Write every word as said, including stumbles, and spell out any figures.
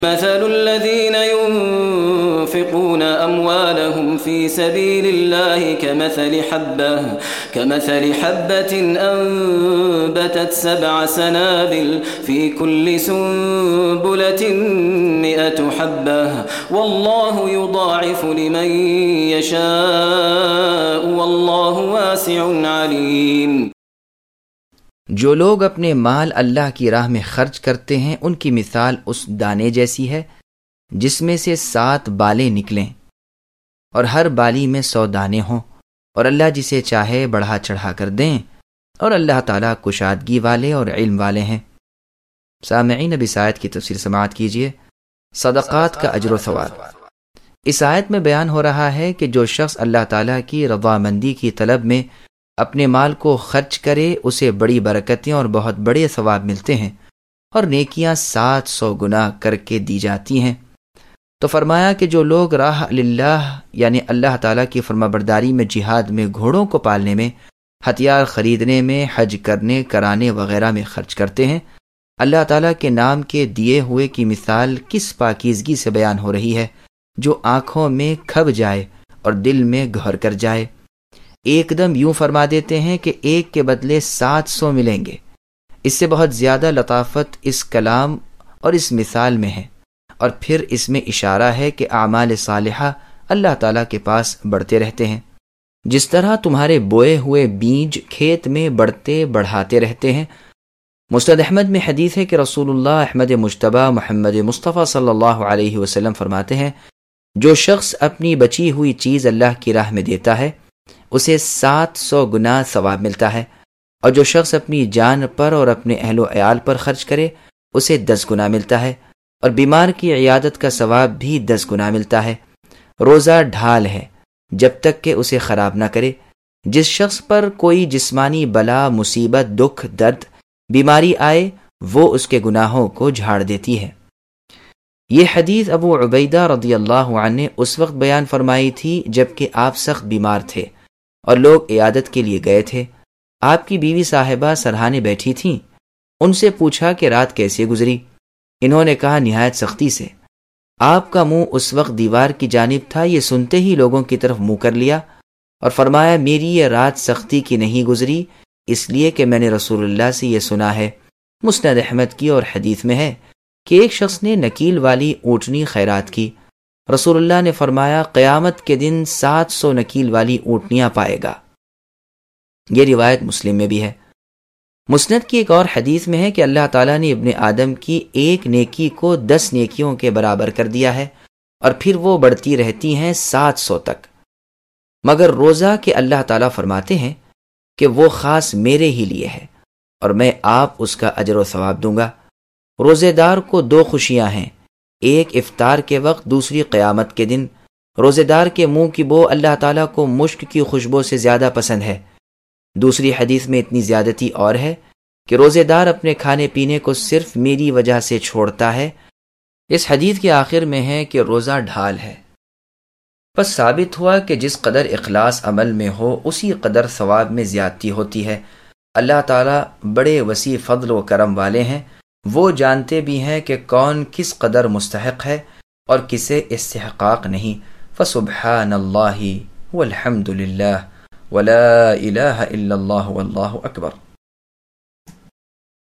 مثل الذين ينفقون أموالهم في سبيل الله كمثل حبة كمثل حبة أنبتت سبع سنابل في كل سنبلة مئة حبة والله يضاعف لمن يشاء والله واسع عليم۔ جو لوگ اپنے مال اللہ کی راہ میں خرچ کرتے ہیں ان کی مثال اس دانے جیسی ہے جس میں سے سات بالیں نکلیں اور ہر بالی میں سو دانے ہوں، اور اللہ جسے چاہے بڑھا چڑھا کر دیں، اور اللہ تعالیٰ کشادگی والے اور علم والے ہیں۔ سامعین، اب اس آیت کی تفسیر سماعت کیجیے۔ صدقات کا اجر و ثواب۔ اس آیت میں بیان ہو رہا ہے کہ جو شخص اللہ تعالیٰ کی رضامندی کی طلب میں اپنے مال کو خرچ کرے اسے بڑی برکتیں اور بہت بڑے ثواب ملتے ہیں، اور نیکیاں سات سو گنا کر کے دی جاتی ہیں۔ تو فرمایا کہ جو لوگ راہ اللہ یعنی اللہ تعالیٰ کی فرمانبرداری میں جہاد میں گھوڑوں کو پالنے میں، ہتھیار خریدنے میں، حج کرنے کرانے وغیرہ میں خرچ کرتے ہیں، اللہ تعالیٰ کے نام کے دیے ہوئے کی مثال کس پاکیزگی سے بیان ہو رہی ہے جو آنکھوں میں کھب جائے اور دل میں گھر کر جائے۔ ایک دم یوں فرما دیتے ہیں کہ ایک کے بدلے سات سو ملیں گے۔ اس سے بہت زیادہ لطافت اس کلام اور اس مثال میں ہے، اور پھر اس میں اشارہ ہے کہ اعمال صالحہ اللہ تعالیٰ کے پاس بڑھتے رہتے ہیں، جس طرح تمہارے بوئے ہوئے بیج کھیت میں بڑھتے بڑھاتے رہتے ہیں۔ مسند احمد میں حدیث ہے کہ رسول اللہ احمد مجتبیٰ محمد مصطفیٰ صلی اللہ علیہ وسلم فرماتے ہیں، جو شخص اپنی بچی ہوئی چیز اللہ کی راہ میں دیتا ہے اسے سات سو گنا ثواب ملتا ہے، اور جو شخص اپنی جان پر اور اپنے اہل و عیال پر خرچ کرے اسے دس گنا ملتا ہے، اور بیمار کی عیادت کا ثواب بھی دس گنا ملتا ہے۔ روزہ ڈھال ہے جب تک کہ اسے خراب نہ کرے۔ جس شخص پر کوئی جسمانی بلا، مصیبت، دکھ، درد، بیماری آئے وہ اس کے گناہوں کو جھاڑ دیتی ہے۔ یہ حدیث ابو عبیدہ رضی اللہ عنہ نے اس وقت بیان فرمائی تھی جب کہ آپ سخت بیمار تھے اور لوگ عیادت کے لیے گئے تھے۔ آپ کی بیوی صاحبہ سرہانے بیٹھی تھیں۔ ان سے پوچھا کہ رات کیسے گزری؟ انہوں نے کہا نہایت سختی سے۔ آپ کا منہ اس وقت دیوار کی جانب تھا، یہ سنتے ہی لوگوں کی طرف منہ کر لیا اور فرمایا میری یہ رات سختی کی نہیں گزری، اس لیے کہ میں نے رسول اللہ سے یہ سنا ہے۔ مسند احمد کی اور حدیث میں ہے کہ ایک شخص نے نکیل والی اونٹنی خیرات کی۔ رسول اللہ نے فرمایا قیامت کے دن سات سو نکیل والی اونٹنیاں پائے گا۔ یہ روایت مسلم میں بھی ہے۔ مسند کی ایک اور حدیث میں ہے کہ اللہ تعالیٰ نے ابن آدم کی ایک نیکی کو دس نیکیوں کے برابر کر دیا ہے، اور پھر وہ بڑھتی رہتی ہیں سات سو تک، مگر روزہ کہ اللہ تعالیٰ فرماتے ہیں کہ وہ خاص میرے ہی لیے ہے اور میں آپ اس کا اجر و ثواب دوں گا۔ روزے دار کو دو خوشیاں ہیں، ایک افطار کے وقت، دوسری قیامت کے دن۔ روزے دار کے منہ کی بو اللہ تعالیٰ کو مشک کی خوشبو سے زیادہ پسند ہے۔ دوسری حدیث میں اتنی زیادتی اور ہے کہ روزے دار اپنے کھانے پینے کو صرف میری وجہ سے چھوڑتا ہے۔ اس حدیث کے آخر میں ہے کہ روزہ ڈھال ہے۔ بس ثابت ہوا کہ جس قدر اخلاص عمل میں ہو اسی قدر ثواب میں زیادتی ہوتی ہے۔ اللہ تعالیٰ بڑے وسیع فضل و کرم والے ہیں، وہ جانتے بھی ہیں کہ کون کس قدر مستحق ہے اور کسے استحقاق نہیں۔ فسبحان اللہ والحمد للہ ولا الہ الا اللہ واللہ اکبر۔